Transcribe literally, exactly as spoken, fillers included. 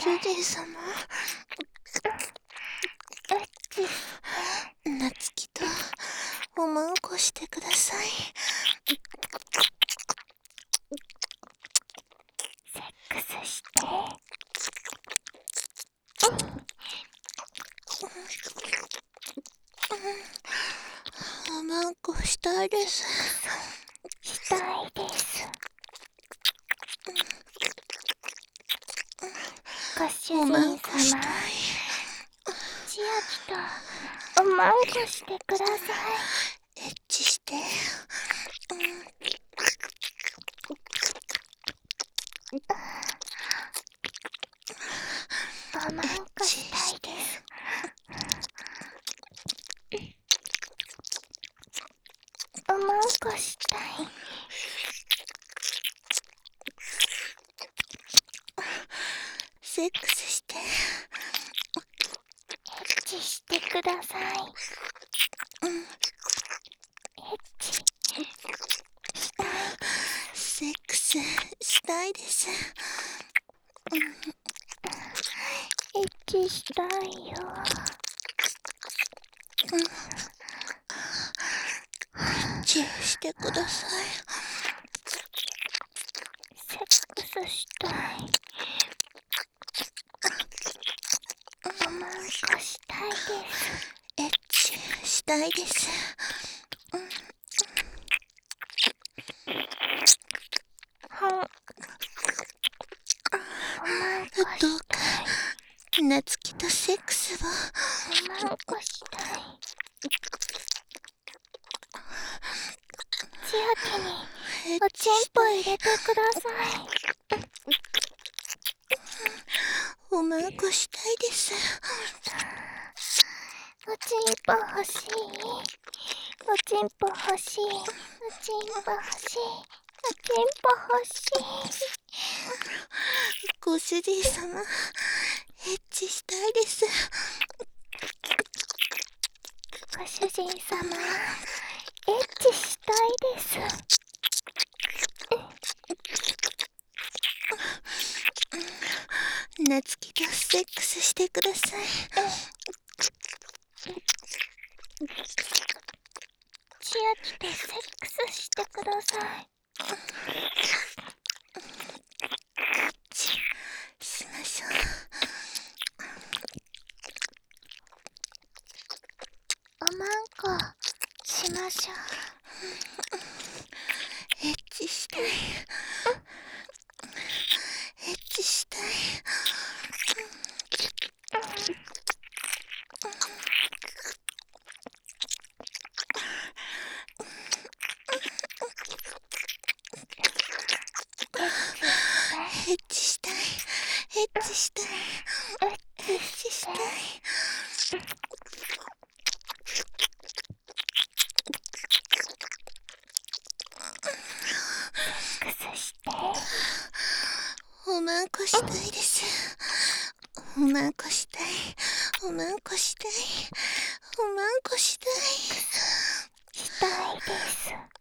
主人様、なつきとおまんこしてください。 セックスして。 おまんこしたいです。 したいです。ご主おまん人様、 こしたい。 千秋とおまんこしてください。 エッチして。 おまんこしたいです。おまんこしたい。 セックスして。 エッチしてください。エッチしたいです。 セックスしたいです。 エッチしたいよ。 エッチしてください。 セックスしたい。おまんこしたいです。 エッチしたいです。 ほん。おまんこしたい。 どうかなつきとセックスを。 おまんこしたい。千秋におちんぽ入れてください。 おまんこしたいです。 おちんぽ欲しい。おちんぽ欲しい。おちんぽ欲しい。おちんぽ欲しい。 ご主人様、エッチしたいです。 ご主人様、エッチしたいです。 なつきとセックスしてください。 千秋とセックスしてください。 しましょう。おまんこしましょう。 エッチしたい。エッチしたい。エッチしたい。エッチしたい。 エッチしたい。セックスして。 おまんこしたいです。おまんこしたい。おまんこしたい。おまんこしたい。 したいです。